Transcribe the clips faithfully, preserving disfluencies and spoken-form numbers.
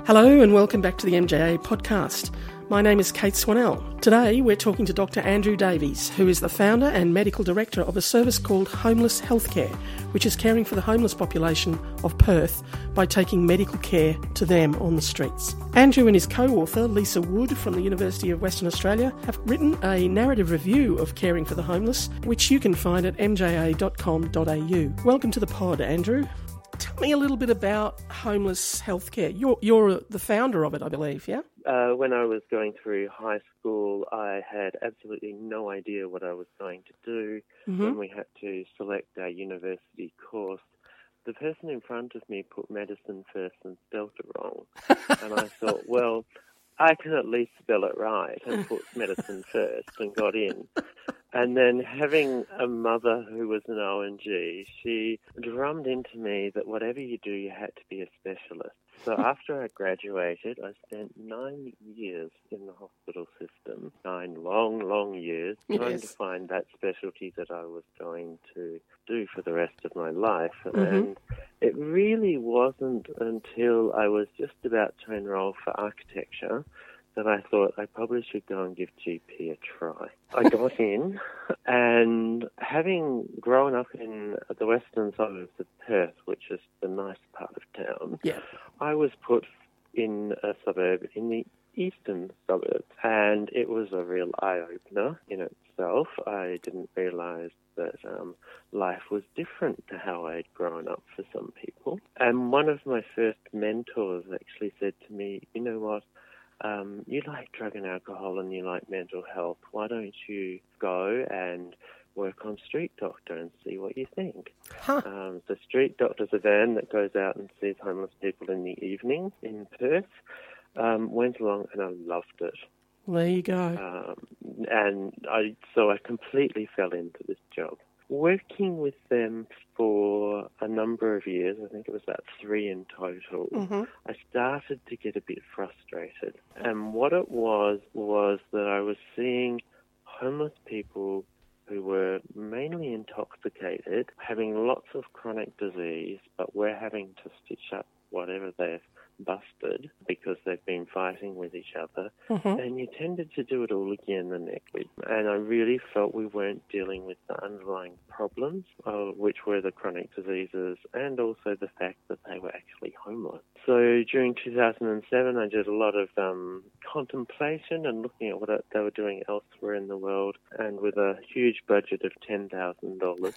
Hello and welcome back to the M J A podcast. My name is Kate Swanell. Today we're talking to Doctor Andrew Davies, who is the founder and medical director of a service called Homeless Healthcare, which is caring for the homeless population of Perth by taking medical care to them on the streets. Andrew and his co-author, Lisa Wood from the University of Western Australia, have written a narrative review of caring for the homeless, which you can find at m j a dot com dot a u. Welcome to the pod, Andrew. Tell me a little bit about Homeless Healthcare. You're, you're the founder of it, I believe, yeah? Uh, when I was going through high school, I had absolutely no idea what I was going to do. Mm-hmm. When we had to select our university course, the person in front of me put medicine first and spelt it wrong. And I thought, well, I can at least spell it right, and put medicine first and got in. And then having a mother who was an O N G, she drummed into me that whatever you do, you had to be a specialist. So after I graduated, I spent nine years in the hospital system, nine long, long years, trying yes. to find that specialty that I was going to do for the rest of my life. Mm-hmm. And it really wasn't until I was just about to enroll for architecture that I thought I probably should go and give G P a try. I got in, and having grown up in the western suburbs of Perth, which is the nice part of town, yeah. I was put in a suburb in the eastern suburbs, and it was a real eye-opener in itself. I didn't realise that um, life was different to how I'd grown up for some people. And one of my first mentors actually said to me, you know what, Um, you like drug and alcohol and you like mental health. Why don't you go and work on Street Doctor and see what you think? Huh. Um, the Street Doctor's a van that goes out and sees homeless people in the evening in Perth. Um, went along and I loved it. There you go. Um, and I so I completely fell into this job. Working with them for a number of years, I think it was about three in total, mm-hmm. I started to get a bit frustrated. And what it was, was that I was seeing homeless people who were mainly intoxicated, having lots of chronic disease, but we're having to stitch up whatever they've busted because they've been fighting with each other, mm-hmm. and you tended to do it all again the next week. And I really felt we weren't dealing with the underlying problems, uh, which were the chronic diseases and also the fact that they were actually homeless. So during two thousand seven, I did a lot of um, contemplation and looking at what they were doing elsewhere in the world, and with a huge budget of ten thousand dollars,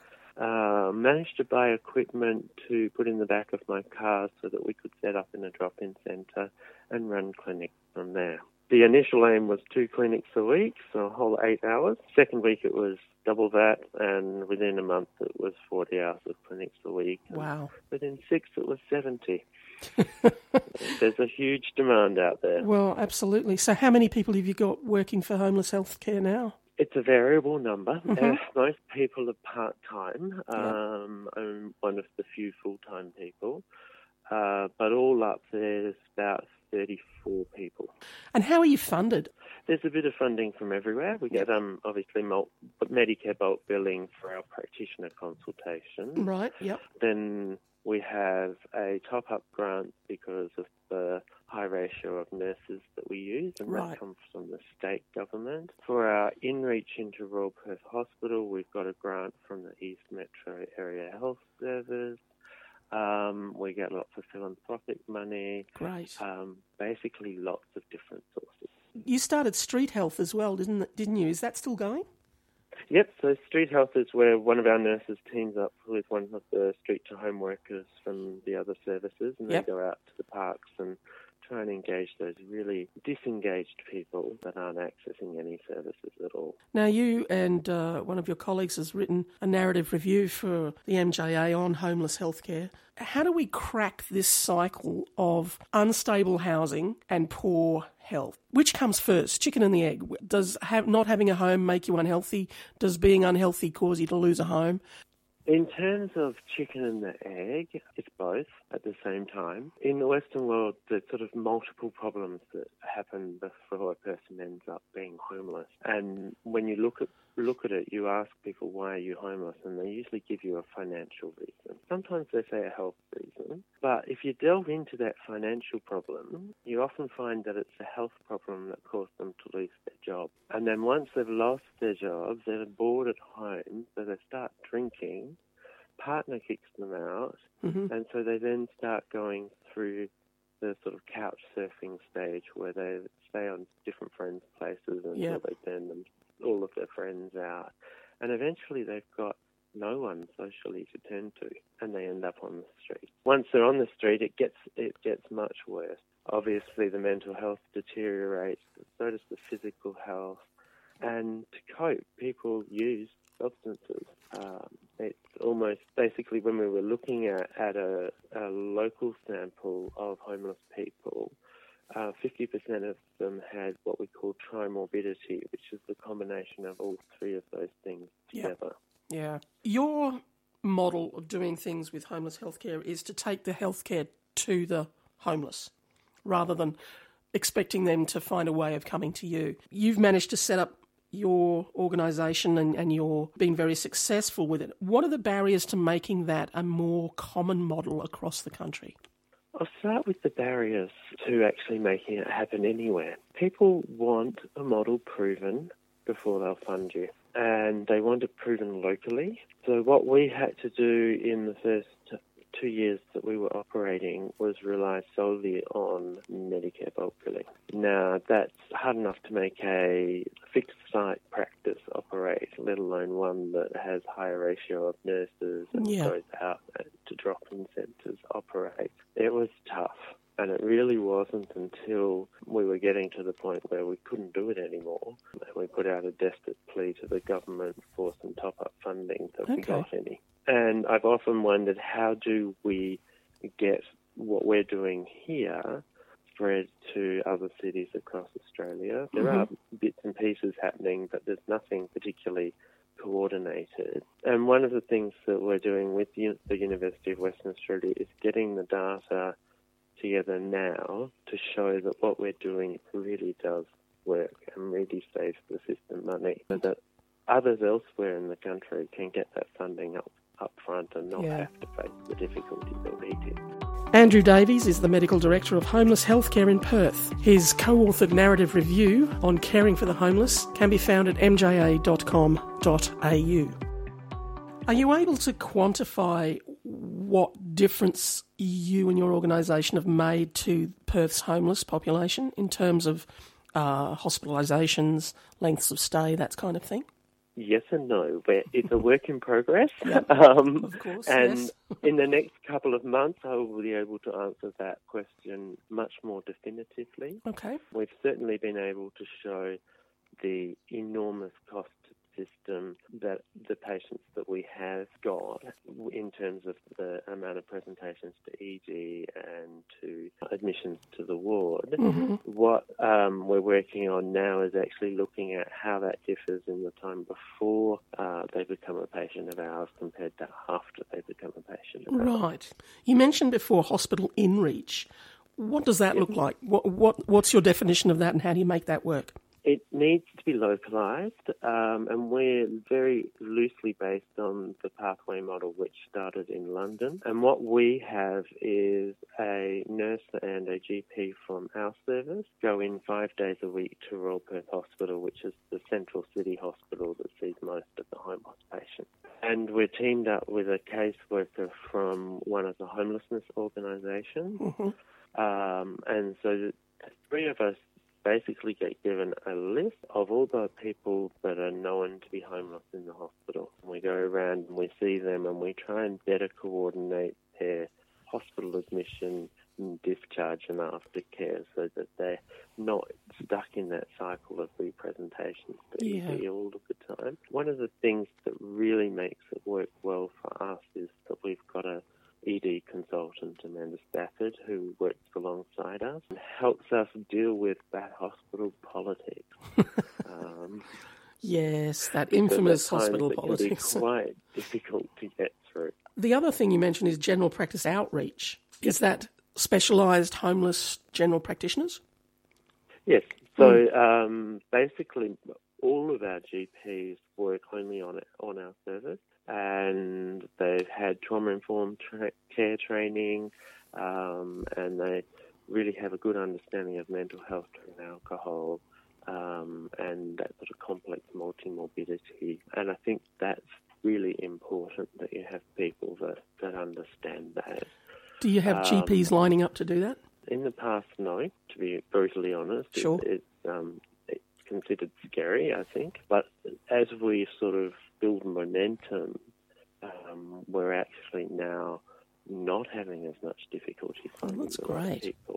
Uh, managed to buy equipment to put in the back of my car so that we could set up in a drop-in centre and run clinics from there. The initial aim was two clinics a week, so a whole eight hours. Second week it was double that, and within a month it was forty hours of clinics a week. Wow. Within six it was seventy. There's a huge demand out there. Well, absolutely. So how many people have you got working for Homeless Healthcare now? It's a variable number. Mm-hmm. Uh, most people are part-time. Um, yeah. I'm one of the few full-time people. Uh, but all up, there's about thirty-four people. And how are you funded? There's a bit of funding from everywhere. We get, um, obviously, mul- Medicare bulk billing for our practitioner consultation. Right, yep. Then we have a top-up grant because of the high ratio of nurses that we use, and right. that comes from the state government. For our in-reach into Royal Perth Hospital, we've got a grant from the East Metro Area Health Service. Um, we get lots of philanthropic money. Great. Um, basically lots of different sources. You started Street Health as well, didn't didn't you? Is that still going? Yep, so Street Health is where one of our nurses teams up with one of the street-to-home workers from the other services, and yep. they go out to the parks and try and engage those really disengaged people that aren't accessing any services at all. Now, you and uh, one of your colleagues has written a narrative review for the M J A on homeless healthcare. How do we crack this cycle of unstable housing and poor health? Which comes first, chicken and the egg? Does have, not having a home make you unhealthy? Does being unhealthy cause you to lose a home? In terms of chicken and the egg, it's both at the same time. In the Western world, there's sort of multiple problems that happen before a person ends up being homeless. And when you look at look at it, you ask people, why are you homeless? And they usually give you a financial reason. Sometimes they say a health reason. But if you delve into that financial problem, you often find that it's a health problem that caused them to lose their job. And then once they've lost their jobs, they're bored at home, so they start drinking, partner kicks them out, mm-hmm. and so they then start going through the sort of couch surfing stage where they stay on different friends' places until yep. they burn them, all of their friends out. And eventually they've got no one socially to turn to, and they end up on the street. Once they're on the street, it gets it gets much worse. Obviously, the mental health deteriorates, so does the physical health. And to cope, people use substances. Um, it's almost basically when we were looking at, at a, a local sample of homeless people, uh, fifty percent of them had what we call trimorbidity, which is the combination of all three of those things together. Yeah. yeah. Your model of doing things with homeless healthcare is to take the healthcare to the homeless rather than expecting them to find a way of coming to you. You've managed to set up your organisation and, and you're being very successful with it. What are the barriers to making that a more common model across the country? I'll start with the barriers to actually making it happen anywhere. People want a model proven before they'll fund you, and they want it proven locally. So what we had to do in the first two years that we were operating was rely solely on Medicare bulk billing. Now, that's hard enough to make a fixed site practice operate, let alone one that has higher ratio of nurses and yeah. goes out to drop-in centres operate. It was tough, and it really wasn't until we were getting to the point where we couldn't do it anymore that we put out a desperate plea to the government for some top-up funding that okay. we got any. And I've often wondered, how do we get what we're doing here spread to other cities across Australia? There mm-hmm. are bits and pieces happening, but there's nothing particularly coordinated. And one of the things that we're doing with the University of Western Australia is getting the data together now to show that what we're doing really does work and really saves the system money, so that others elsewhere in the country can get that funding up, up front and not yeah. have to face the difficulties that we did. Andrew Davies is the Medical Director of Homeless Healthcare in Perth. His co-authored narrative review on caring for the homeless can be found at m j a dot com dot a u. Are you able to quantify what difference you and your organisation have made to Perth's homeless population in terms of uh, hospitalisations, lengths of stay, that kind of thing? Yes and no. It's a work in progress. Yep, um, of course, and yes. in the next couple of months, I will be able to answer that question much more definitively. Okay. We've certainly been able to show the enormous cost system that the patients that we have got in terms of the amount of presentations to E D and to admissions to the ward. Mm-hmm. What um, we're working on now is actually looking at how that differs in the time before uh, they become a patient of ours compared to after they become a patient of ours. Right. You mentioned before hospital in-reach. What does that yep. look like? What, what What's your definition of that and how do you make that work? It needs to be localised, um, and we're very loosely based on the pathway model which started in London. And what we have is a nurse and a G P from our service go in five days a week to Royal Perth Hospital, which is the central city hospital that sees most of the homeless patients. And we're teamed up with a caseworker from one of the homelessness organisations. Mm-hmm. Um, and so the three of us basically get given a list of all the people that are known to be homeless in the hospital. And we go around and we see them and we try and better coordinate their hospital admission and discharge and aftercare so that they're not stuck in that cycle of representations to yeah. E D all of the time. One of the things that really makes it work well for us is that we've got a E D consultant, Amanda Stafford, who works alongside us and helps us deal with that hospital politics. um, yes, that infamous hospital it politics. Can be quite difficult to get through. The other thing you mentioned is general practice outreach. Is that specialised homeless general practitioners? Yes. So mm. um, basically all of our G Ps work only on it, on our service, and they've had trauma-informed tra- care training, um, and they really have a good understanding of mental health and alcohol, um, and that sort of complex multimorbidity. And I think that's really important, that you have people that, that understand that. Do you have G Ps um, lining up to do that? In the past, no, to be brutally honest. Sure. It, it's, um, it's considered scary, I think. But as we sort of build momentum, um, we're actually now not having as much difficulty finding oh, that's great. people.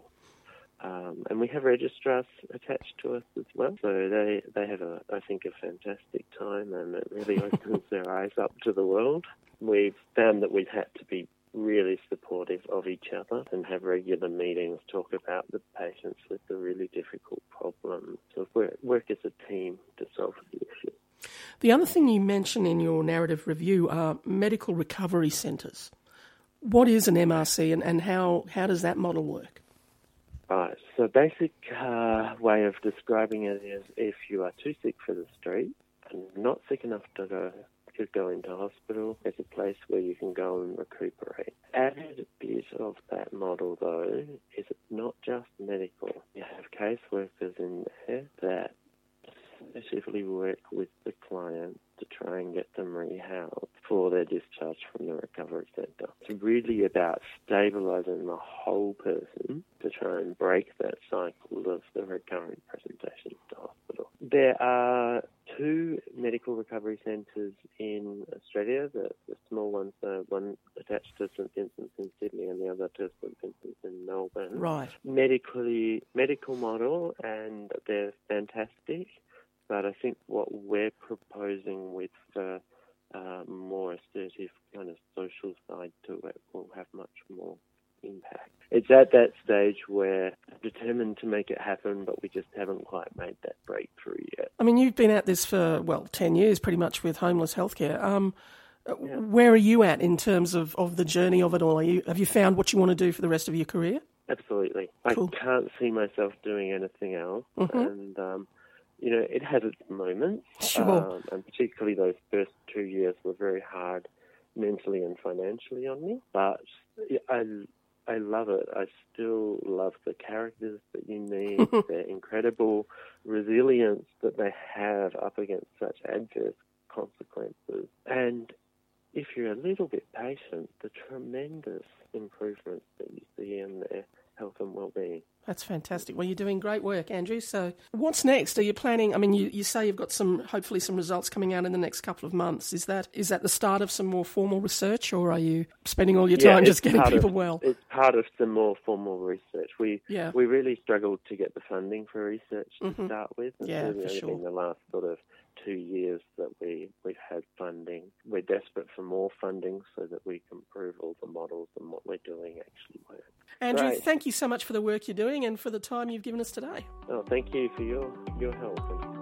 Um, and we have registrars attached to us as well, so they, they have, a, I think, a fantastic time, and it really opens their eyes up to the world. We've found that we've had to be really supportive of each other and have regular meetings, talk about the patients with the really difficult problems. So we work as a team to solve the issue. The other thing you mention in your narrative review are medical recovery centres. What is an M R C, and, and how, how does that model work? Right, so basic uh, way of describing it is if you are too sick for the street and not sick enough to go, to go into hospital, it's a place where you can go and recuperate. Added bit of that model, though, is it's not just medical. You have caseworkers in there that specifically work with the client to try and get them rehoused for their discharge from the recovery centre. It's really about stabilising the whole person to try and break that cycle of the recurrent presentation to hospital. There are two medical recovery centres in Australia, the, the small ones, uh, one attached to St Vincent's in Sydney and the other to St Vincent's in Melbourne. Right. Medically, medical model, and they're fantastic. But I think what we're proposing with the uh, more assertive kind of social side to it will have much more impact. It's at that stage where we're determined to make it happen, but we just haven't quite made that breakthrough yet. I mean, you've been at this for, well, ten years pretty much with homeless healthcare. Um, yeah. Where are you at in terms of, of the journey of it all? Are you, have you found what you want to do for the rest of your career? Absolutely. Cool. I can't see myself doing anything else. Mm-hmm. And, um, you know, it has its moments. Sure. Um, and particularly those first two years were very hard mentally and financially on me. But I, I love it. I still love the characters that you meet, their incredible resilience that they have up against such adverse consequences. And if you're a little bit patient, the tremendous improvements that you see in their health and well-being. That's fantastic. Well, you're doing great work, Andrew. So what's next? Are you planning, I mean, you, you say you've got some, hopefully some results coming out in the next couple of months. Is that is that the start of some more formal research, or are you spending all your time yeah, just getting people of, well? It's part of some more formal research. We yeah. we really struggled to get the funding for research to mm-hmm. start with. It's yeah, really for only sure. been the last sort of two years that we, we've had funding. We're desperate for more funding so that we can prove all the models and what we're doing actually works. Andrew, Great. Thank you so much for the work you're doing and for the time you've given us today. Oh, thank you for your, your help.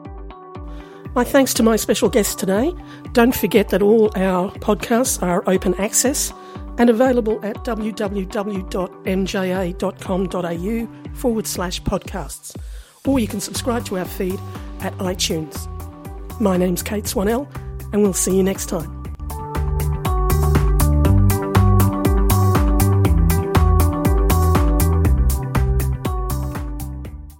My thanks to my special guest today. Don't forget that all our podcasts are open access and available at www.mja.com.au forward slash podcasts. Or you can subscribe to our feed at iTunes. My name's Kate Swanell, and we'll see you next time.